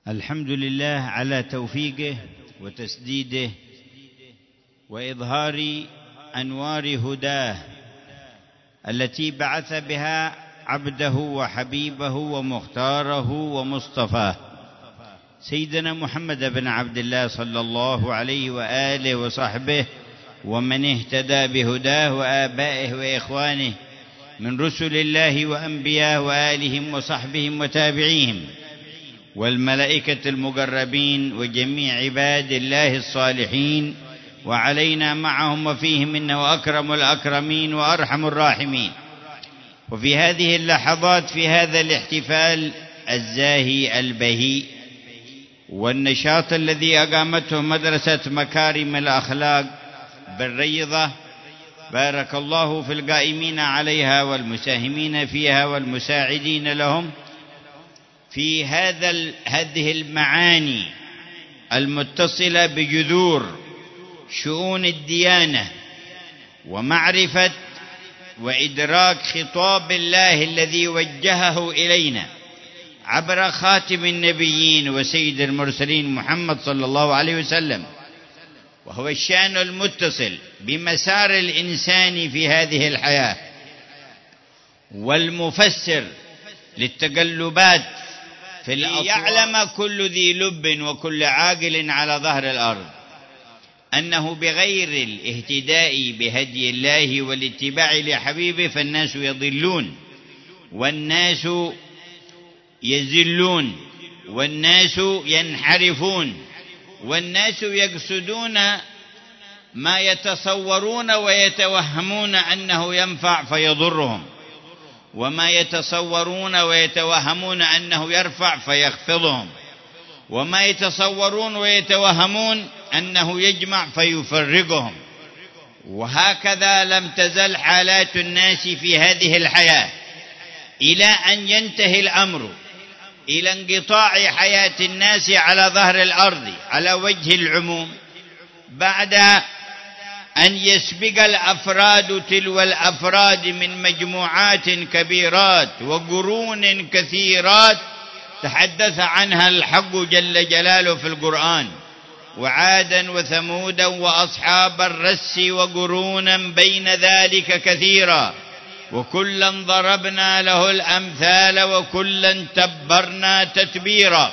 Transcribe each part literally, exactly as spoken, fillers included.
الحمد لله على توفيقه وتسديده وإظهار أنوار هداه التي بعث بها عبده وحبيبه ومختاره ومصطفاه سيدنا محمد بن عبد الله صلى الله عليه وآله وصحبه ومن اهتدى بهداه وآبائه وإخوانه من رسل الله وأنبياء وآلهم وصحبهم وتابعيهم والملائكة المقربين وجميع عباد الله الصالحين وعلينا معهم وفيهم إنه أكرم الأكرمين وأرحم الراحمين. وفي هذه اللحظات في هذا الاحتفال الزاهي البهي والنشاط الذي أقامته مدرسة مكارم الأخلاق بالريضة، بارك الله في القائمين عليها والمساهمين فيها والمساعدين لهم في هذا هذه المعاني المتصلة بجذور شؤون الديانة ومعرفة وإدراك خطاب الله الذي وجهه إلينا عبر خاتم النبيين وسيد المرسلين محمد صلى الله عليه وسلم، وهو الشأن المتصل بمسار الإنسان في هذه الحياة والمفسر للتقلبات في الأطوار. يعلم كل ذي لب وكل عاقل على ظهر الأرض أنه بغير الاهتداء بهدي الله والاتباع لحبيبه فالناس يضلون والناس يزلون والناس ينحرفون والناس يقصدون ما يتصورون ويتوهمون أنه ينفع فيضرهم، وما يتصورون ويتوهمون أنه يرفع فيخفضهم، وما يتصورون ويتوهمون أنه يجمع فيفرقهم. وهكذا لم تزل حالات الناس في هذه الحياة إلى أن ينتهي الأمر إلى انقطاع حياة الناس على ظهر الأرض على وجه العموم، بعد أن يسبق الأفراد تلو الأفراد من مجموعات كبيرات وقرون كثيرات تحدث عنها الحق جل جلاله في القرآن، وعادا وثمودا وأصحاب الرس وقرونا بين ذلك كثيرا، وكلا ضربنا له الأمثال وكلا تبرنا تتبيرا.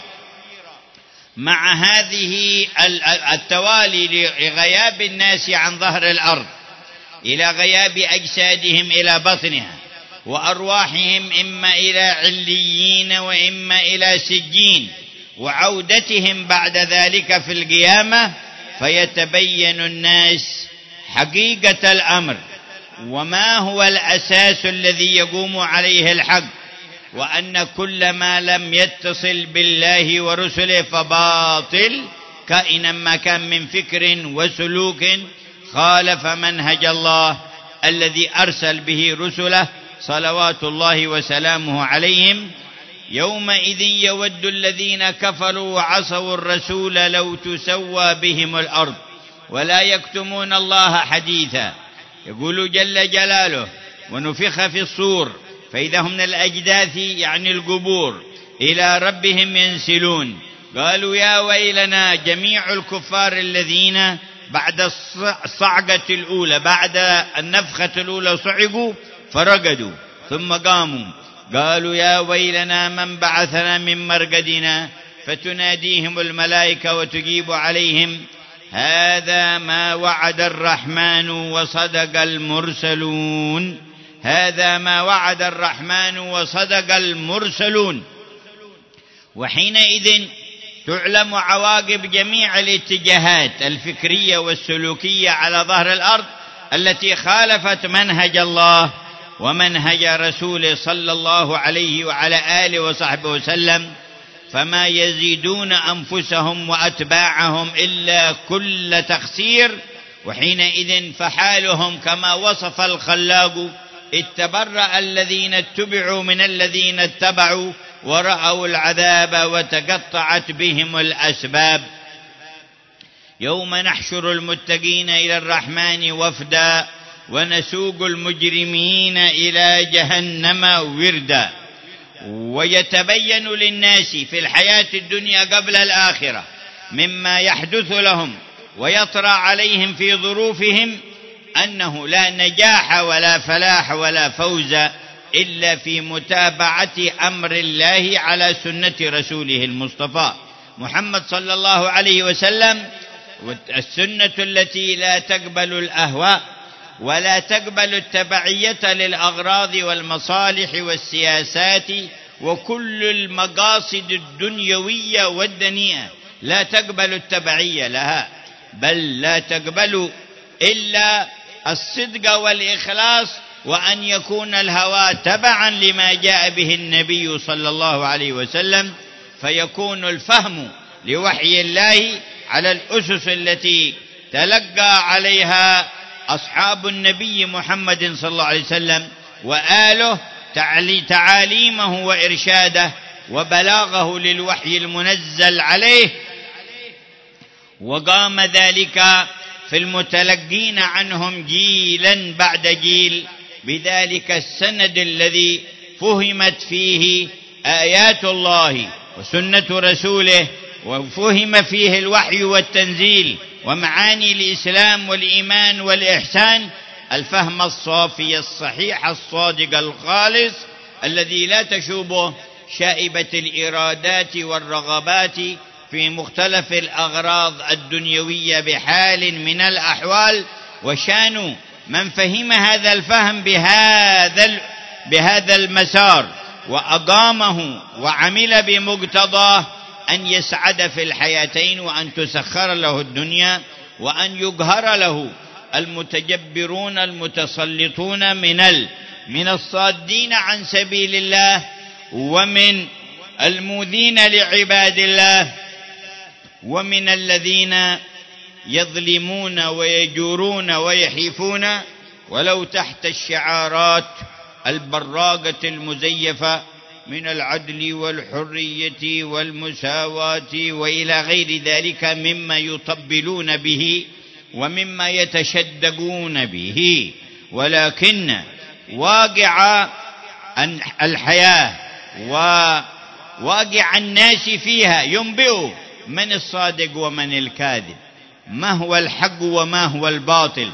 مع هذه التوالي لغياب الناس عن ظهر الأرض إلى غياب أجسادهم إلى بطنها وأرواحهم إما إلى عليين وإما إلى سجين، وعودتهم بعد ذلك في القيامة، فيتبين الناس حقيقة الأمر وما هو الأساس الذي يقوم عليه الحق، وأن كل ما لم يتصل بالله ورسله فباطل كائنا ما كان من فكر وسلوك خالف منهج الله الذي أرسل به رسله صلوات الله وسلامه عليهم. يومئذ يود الذين كفروا وعصوا الرسول لو تسوى بهم الأرض ولا يكتمون الله حديثا. يقول جل جلاله: ونفخ في الصور فإذا هم من الأجداث يعني القبور إلى ربهم ينسلون. قالوا يا ويلنا، جميع الكفار الذين بعد الصعقة الأولى بعد النفخة الأولى صعقوا فرقدوا ثم قاموا، قالوا يا ويلنا من بعثنا من مرقدنا، فتناديهم الملائكة وتجيب عليهم: هذا ما وعد الرحمن وصدق المرسلون. هذا ما وعد الرحمن وصدق المرسلون. وحينئذ تعلم عواقب جميع الاتجاهات الفكرية والسلوكية على ظهر الأرض التي خالفت منهج الله ومنهج رسوله صلى الله عليه وعلى آله وصحبه وسلم، فما يزيدون أنفسهم وأتباعهم إلا كل تخسير. وحينئذ فحالهم كما وصف الخلاق: اتبرأ الذين اتبعوا من الذين اتبعوا ورأوا العذاب وتقطعت بهم الأسباب. يوم نحشر المتقين إلى الرحمن وفدا ونسوق المجرمين إلى جهنم وردا. ويتبين للناس في الحياة الدنيا قبل الآخرة مما يحدث لهم ويطرأ عليهم في ظروفهم أنه لا نجاح ولا فلاح ولا فوز إلا في متابعة أمر الله على سنة رسوله المصطفى محمد صلى الله عليه وسلم، السنة التي لا تقبل الأهواء ولا تقبل التبعية للأغراض والمصالح والسياسات وكل المقاصد الدنيوية والدنيئة، لا تقبل التبعية لها، بل لا تقبل إلا الصدق والإخلاص، وأن يكون الهوى تبعا لما جاء به النبي صلى الله عليه وسلم، فيكون الفهم لوحي الله على الأسس التي تلقى عليها أصحاب النبي محمد صلى الله عليه وسلم وآله تعاليمه وإرشاده وبلاغه للوحي المنزل عليه، وقام ذلك في المتلقين عنهم جيلا بعد جيل بذلك السند الذي فهمت فيه آيات الله وسنة رسوله، وفهم فيه الوحي والتنزيل ومعاني الإسلام والإيمان والإحسان، الفهم الصافي الصحيح الصادق الخالص الذي لا تشوبه شائبة الإرادات والرغبات في مختلف الأغراض الدنيوية بحال من الأحوال. وشان من فهم هذا الفهم بهذا بهذا المسار وأقامه وعمل بمقتضاه أن يسعد في الحياتين، وأن تسخر له الدنيا، وأن يقهر له المتجبرون المتسلطون من ال من الصادين عن سبيل الله ومن المؤذين لعباد الله ومن الذين يظلمون ويجورون ويحيفون ولو تحت الشعارات البراقة المزيفة من العدل والحرية والمساواة وإلى غير ذلك مما يطبلون به ومما يتشدقون به، ولكن واقع الحياة وواقع الناس فيها ينبئ من الصادق ومن الكاذب، ما هو الحق وما هو الباطل.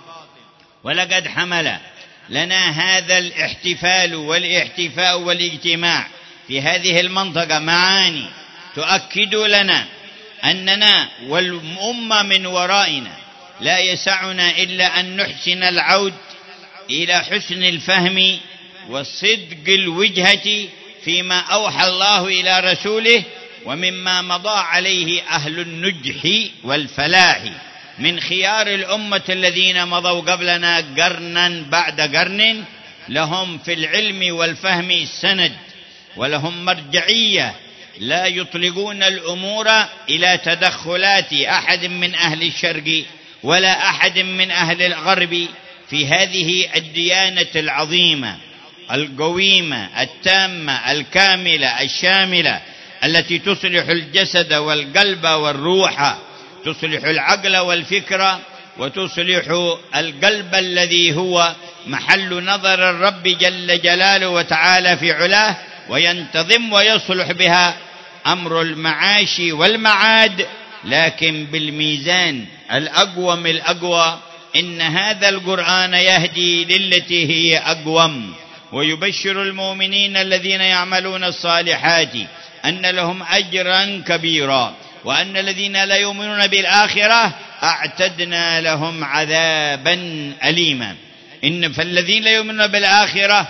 ولقد حمل لنا هذا الاحتفال والاحتفاء والاجتماع في هذه المنطقة معاني تؤكد لنا أننا والأمة من ورائنا لا يسعنا إلا أن نحسن العود إلى حسن الفهم والصدق الوجهة فيما أوحى الله إلى رسوله ومما مضى عليه أهل النجح والفلاح من خيار الأمة الذين مضوا قبلنا قرنا بعد قرن، لهم في العلم والفهم سند ولهم مرجعية، لا يطلقون الأمور إلى تدخلات أحد من أهل الشرق ولا أحد من أهل الغرب في هذه الديانة العظيمة القويمة التامة الكاملة الشاملة التي تصلح الجسد والقلب والروح، تصلح العقل والفكرة، وتصلح القلب الذي هو محل نظر الرب جل جلاله وتعالى في علاه، وينتظم ويصلح بها أمر المعاش والمعاد، لكن بالميزان الأقوم الأقوى. إن هذا القرآن يهدي للتي هي أقوم، ويبشر المؤمنين الذين يعملون الصالحات أن لهم أجرا كبيرا، وأن الذين لا يؤمنون بالآخرة أعتدنا لهم عذابا أليما. إن فالذين لا يؤمنون بالآخرة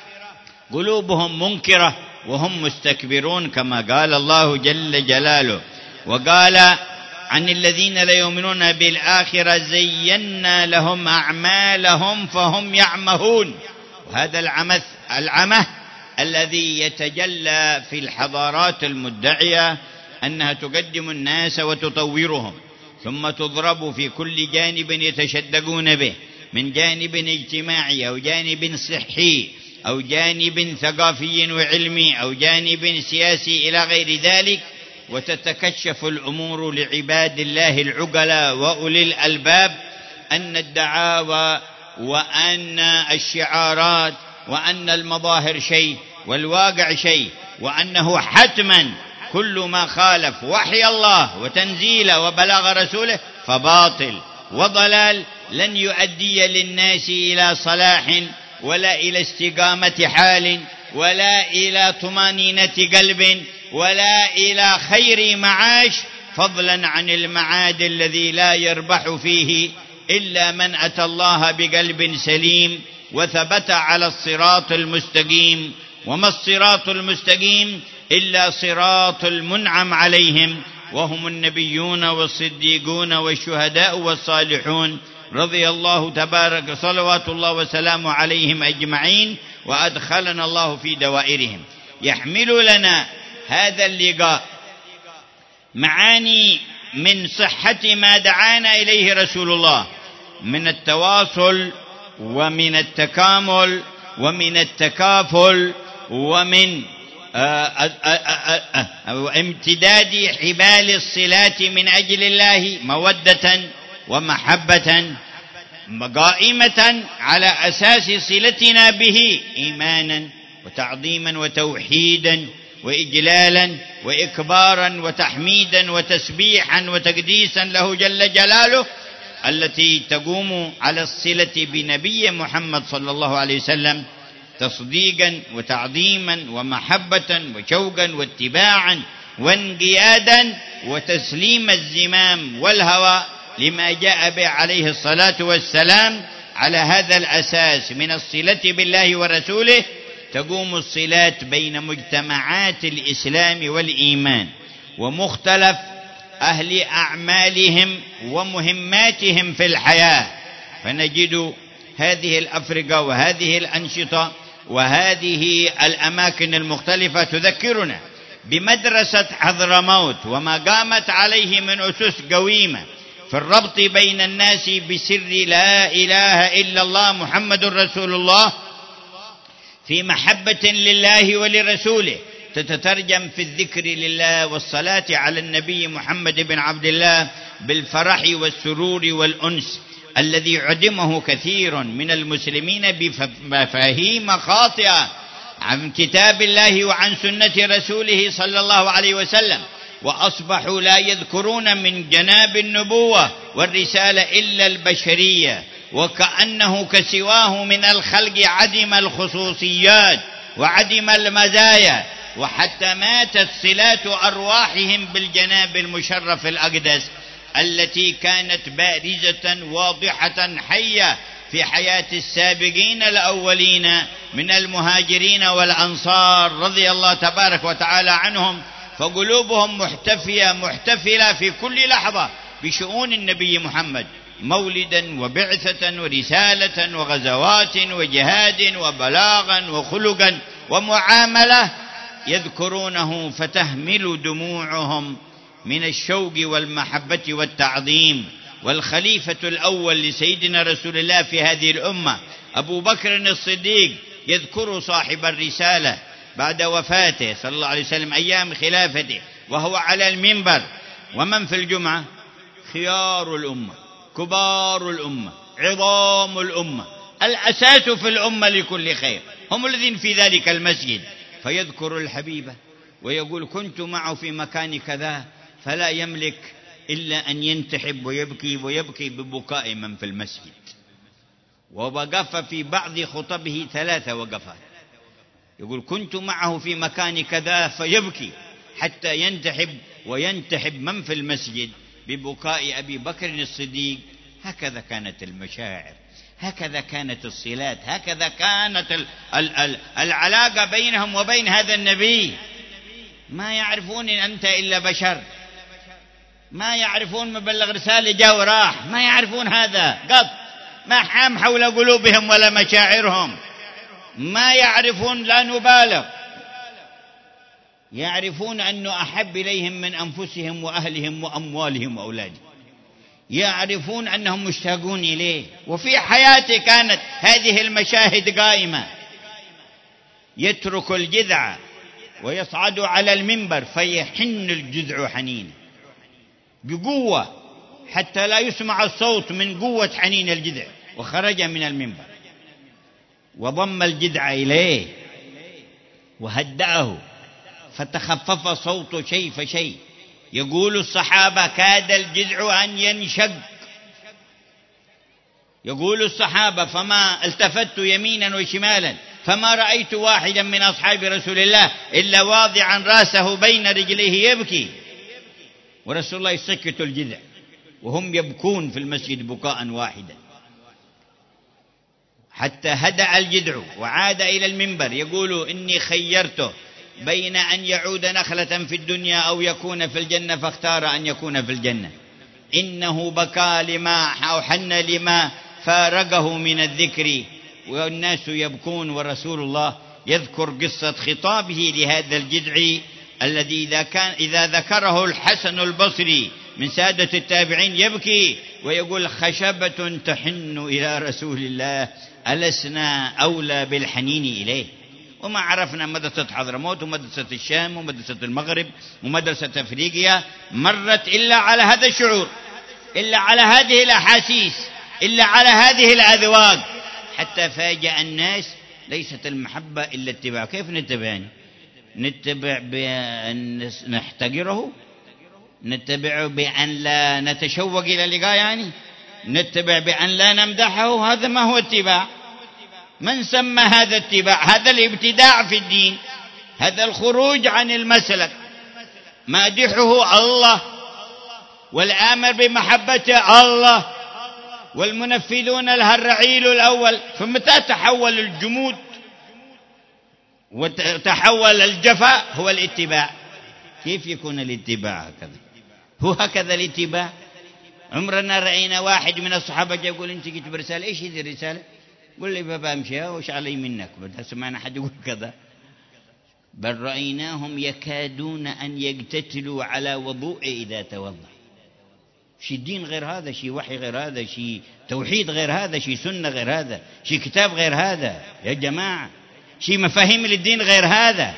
قلوبهم منكرة وهم مستكبرون كما قال الله جل جلاله. وقال عن الذين لا يؤمنون بالآخرة زينا لهم أعمالهم فهم يعمهون. وهذا العمث العمه الذي يتجلى في الحضارات المدعية أنها تقدم الناس وتطورهم، ثم تضرب في كل جانب يتشدقون به من جانب اجتماعي أو جانب صحي أو جانب ثقافي وعلمي أو جانب سياسي إلى غير ذلك، وتتكشف الأمور لعباد الله العقلاء وأولي الألباب أن الدعاوى وأن الشعارات وأن المظاهر شيء، والواقع شيء، وأنه حتما كل ما خالف وحي الله وتنزيله وبلاغ رسوله فباطل وضلال، لن يؤدي للناس إلى صلاح ولا إلى استقامة حال ولا إلى طمأنينة قلب ولا إلى خير معاش، فضلا عن المعاد الذي لا يربح فيه إلا من أتى الله بقلب سليم وثبت على الصراط المستقيم. وما الصراط المستقيم إلا صراط المنعم عليهم، وهم النبيون والصديقون والشهداء والصالحون رضي الله تبارك صلوات الله وسلامه عليهم أجمعين، وأدخلنا الله في دوائرهم. يحمل لنا هذا اللقاء معاني من صحة ما دعانا إليه رسول الله من التواصل ومن التكامل ومن التكافل ومن امتداد حبال الصلات من أجل الله مودة ومحبة قائمة على أساس صلتنا به إيمانا وتعظيما وتوحيدا وإجلالا وإكبارا وتحميدا وتسبيحا وتقديسا له جل جلاله، التي تقوم على الصلة بنبي محمد صلى الله عليه وسلم تصديقا وتعظيما ومحبة وشوقا واتباعا وانقيادا وتسليم الزمام والهوى لما جاء به عليه الصلاة والسلام. على هذا الأساس من الصلة بالله ورسوله تقوم الصلات بين مجتمعات الإسلام والإيمان ومختلف أهل أعمالهم ومهماتهم في الحياة، فنجد هذه الأفرقة وهذه الأنشطة وهذه الأماكن المختلفة تذكرنا بمدرسة حضرموت وما قامت عليه من أسس قويمة في الربط بين الناس بسر لا إله إلا الله محمد رسول الله، في محبة لله ولرسوله تتترجم في الذكر لله والصلاة على النبي محمد بن عبد الله بالفرح والسرور والأنس الذي عدمه كثير من المسلمين بمفاهيم خاطئة عن كتاب الله وعن سنة رسوله صلى الله عليه وسلم، وأصبحوا لا يذكرون من جناب النبوة والرسالة إلا البشرية، وكأنه كسواه من الخلق عدم الخصوصيات وعدم المزايا، وحتى ماتت صلات أرواحهم بالجناب المشرف الأقدس التي كانت بارزة واضحة حية في حياة السابقين الأولين من المهاجرين والأنصار رضي الله تبارك وتعالى عنهم، فقلوبهم محتفية محتفلة في كل لحظة بشؤون النبي محمد، مولدا وبعثة ورسالة وغزوات وجهاد وبلاغا وخلقا ومعاملة، يذكرونه فتهمل دموعهم من الشوق والمحبة والتعظيم. والخليفة الأول لسيدنا رسول الله في هذه الأمة أبو بكر الصديق يذكر صاحب الرسالة بعد وفاته صلى الله عليه وسلم أيام خلافته وهو على المنبر، ومن في الجمعة خيار الأمة كبار الأمة عظام الأمة الأساس في الأمة لكل خير، هم الذين في ذلك المسجد، فيذكر الحبيبة ويقول كنت معه في مكان كذا، فلا يملك إلا أن ينتحب ويبكي ويبكي ببكاء من في المسجد. ووقف في بعض خطبه ثلاثة وقفات، يقول كنت معه في مكان كذا فيبكي حتى ينتحب وينتحب من في المسجد ببكاء أبي بكر الصديق. هكذا كانت المشاعر، هكذا كانت الصلات، هكذا كانت العلاقة بينهم وبين هذا النبي. ما يعرفون إن أنت إلا بشر، ما يعرفون مبلغ رسالة جاء وراح، ما يعرفون هذا قط، ما حام حول قلوبهم ولا مشاعرهم، ما يعرفون، لا نبالغ، يعرفون أنه أحب إليهم من أنفسهم وأهلهم وأموالهم وأولادهم، يعرفون أنهم مشتاقون إليه. وفي حياته كانت هذه المشاهد قائمة، يترك الجذع ويصعد على المنبر فيحن الجذع حنين بقوة حتى لا يسمع الصوت من قوة حنين الجذع، وخرج من المنبر وضم الجذع إليه وهدأه فتخفف صوته شيء فشيء. يقول الصحابة كاد الجذع أن ينشق، يقول الصحابة فما التفت يمينا وشمالا فما رأيت واحدا من أصحاب رسول الله إلا واضعا رأسه بين رجليه يبكي، ورسول الله يسكت الجذع وهم يبكون في المسجد بكاء واحدا، حتى هدأ الجذع وعاد إلى المنبر يقول إني خيرته بين أن يعود نخلة في الدنيا أو يكون في الجنة فاختار أن يكون في الجنة. إنه بكى لما أو حن لما فارقه من الذكر والناس يبكون، ورسول الله يذكر قصة خطابه لهذا الجذع الذي إذا كان إذا ذكره الحسن البصري من سادة التابعين يبكي ويقول خشبة تحن إلى رسول الله ألسنا أولى بالحنين إليه. وما عرفنا مدرسة حضرموت ومدرسة الشام ومدرسة المغرب ومدرسة أفريقيا مرت إلا على هذا الشعور، إلا على هذه الأحاسيس، إلا على هذه الأذواق، حتى فاجأ الناس. ليست المحبة إلا اتباع. كيف نتبعني؟ نتبع بأن نحتقره؟ نتبع بأن لا نتشوق إلى اللقاء؟ يعني نتبع بأن لا نمدحه؟ هذا ما هو اتباع. من سمى هذا اتباع؟ هذا الابتداع في الدين، هذا الخروج عن المسلك. مادحه الله والآمر بمحبته الله والمنفذون لها الرعيل الأول. فمتى تحول الجمود وتحول الجفاء هو الاتباع. كيف يكون الاتباع هكذا؟ هو هكذا الاتباع؟ عمرنا رأينا واحد من الصحابة يقول أنت جيت برسالة، إيش هذه الرسالة؟ قل لي بابا امشيها وش علي منك، بدها سمعنا حد يقول كذا. بل رأيناهم يكادون أن يقتتلوا على وضوء إذا توضأ. شي دين غير هذا، شي وحي غير هذا، شي توحيد غير هذا، شي سنة غير هذا، شي كتاب غير هذا يا جماعة، شي مفاهيم للدين غير هذا.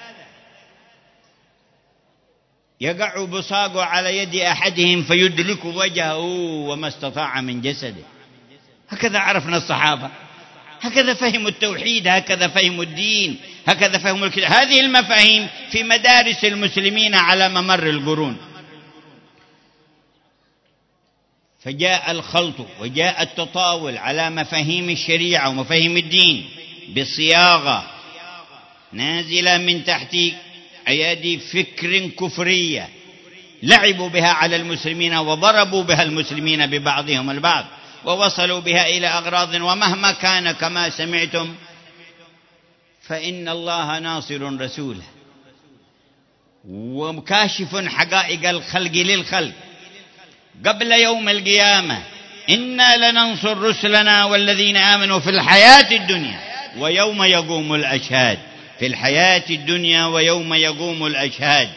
يقع بصاقه على يد أحدهم فيدلك وجهه وما استطاع من جسده. هكذا عرفنا الصحابة، هكذا فهموا التوحيد، هكذا فهموا الدين، هكذا فهموا الكتاب. هذه المفاهيم في مدارس المسلمين على ممر القرون. فجاء الخلط وجاء التطاول على مفاهيم الشريعة ومفاهيم الدين بصياغة نازلة من تحت أيادي فكر كفرية، لعبوا بها على المسلمين وضربوا بها المسلمين ببعضهم البعض ووصلوا بها إلى أغراض. ومهما كان كما سمعتم فإن الله ناصر رسوله وكاشف حقائق الخلق للخلق قبل يوم القيامة. إنا لننصر رسلنا والذين آمنوا في الحياة الدنيا ويوم يقوم الأشهاد. في الحياة الدنيا ويوم يقوم الأشهاد.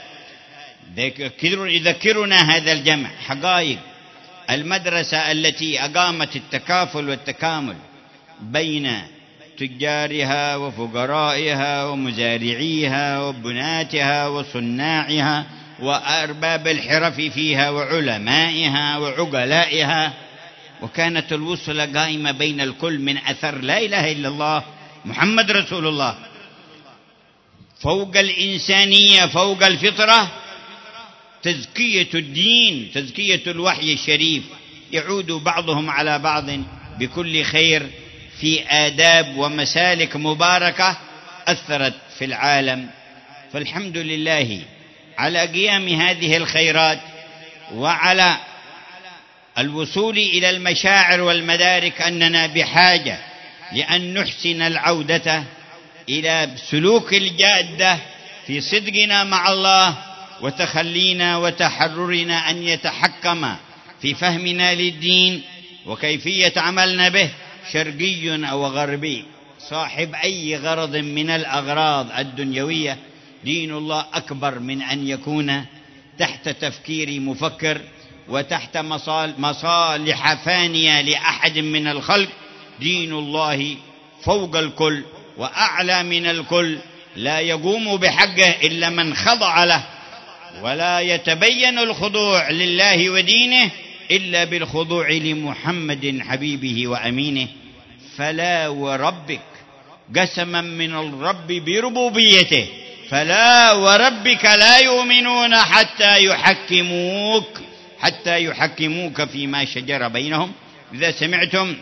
يذكرنا هذا الجمع حقائق المدرسة التي أقامت التكافل والتكامل بين تجارها وفقرائها ومزارعيها وبناتها وصناعها وأرباب الحرف فيها وعلمائها وعقلائها. وكانت الوصلة قائمة بين الكل من أثر لا إله إلا الله محمد رسول الله، فوق الإنسانية فوق الفطرة تزكية الدين، تزكية الوحي الشريف. يعود بعضهم على بعض بكل خير في آداب ومسالك مباركة أثرت في العالم. فالحمد لله على قيام هذه الخيرات وعلى الوصول إلى المشاعر والمدارك أننا بحاجة لأن نحسن العودة إلى سلوك الجادة في صدقنا مع الله وتخلينا وتحررنا أن يتحكم في فهمنا للدين وكيفية عملنا به شرقي أو غربي صاحب أي غرض من الأغراض الدنيوية. دين الله أكبر من أن يكون تحت تفكير مفكر وتحت مصالح فانية لأحد من الخلق. دين الله فوق الكل وأعلى من الكل، لا يقوم بحقه إلا من خضع له، ولا يتبين الخضوع لله ودينه إلا بالخضوع لمحمد حبيبه وأمينه. فلا وربك قسما من الرب بربوبيته، فلا وربك لا يؤمنون حتى يحكموك حتى يحكموك فيما شجر بينهم. إذا سمعتم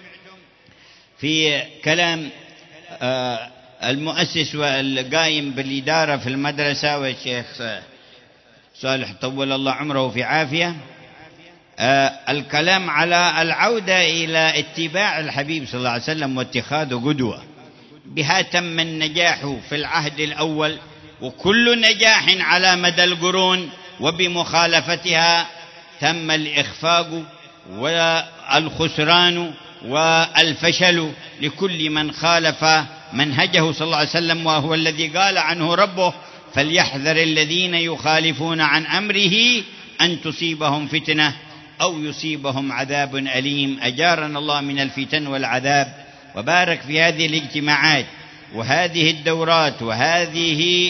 في كلام المؤسس والقائم بالإدارة في المدرسة والشيخ صالح طول الله عمره في عافية، الكلام على العودة إلى اتباع الحبيب صلى الله عليه وسلم واتخاذه قدوة، بها تم النجاح في العهد الأول، وكل نجاح على مدى القرون وبمخالفتها تم الإخفاق والخسران والفشل لكل من خالف منهجه صلى الله عليه وسلم، وهو الذي قال عنه ربه: فليحذر الذين يخالفون عن أمره أن تصيبهم فتنة أو يصيبهم عذاب أليم. أجارنا الله من الفتن والعذاب، وبارك في هذه الاجتماعات وهذه الدورات وهذه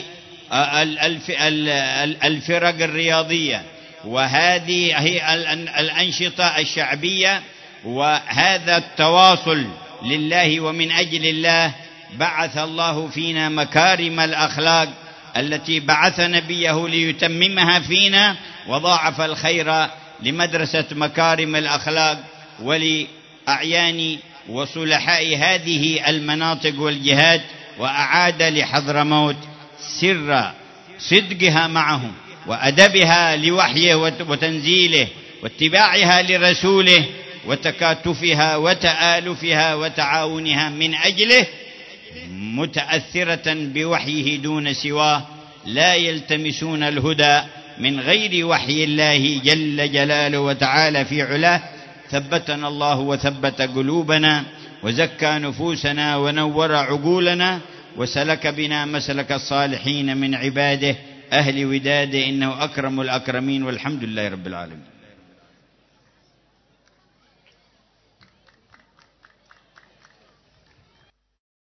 الفرق الرياضية وهذه الأنشطة الشعبية وهذا التواصل لله ومن أجل الله. بعث الله فينا مكارم الأخلاق التي بعث نبيه ليتممها فينا، وضاعف الخير لمدرسة مكارم الأخلاق ولأعيان وصلحاء هذه المناطق والجهات، وأعاد لحضرموت سر صدقها معهم وأدبها لوحيه وتنزيله واتباعها لرسوله وتكاتفها وتآلفها وتعاونها من أجله، متأثرة بوحيه دون سواه، لا يلتمسون الهدى من غير وحي الله جل جلاله وتعالى في علاه. ثبتنا الله وثبت قلوبنا وزكى نفوسنا ونور عقولنا، وسلك بنا مسلك الصالحين من عباده أهل وداده، إنه أكرم الأكرمين، والحمد لله رب العالمين.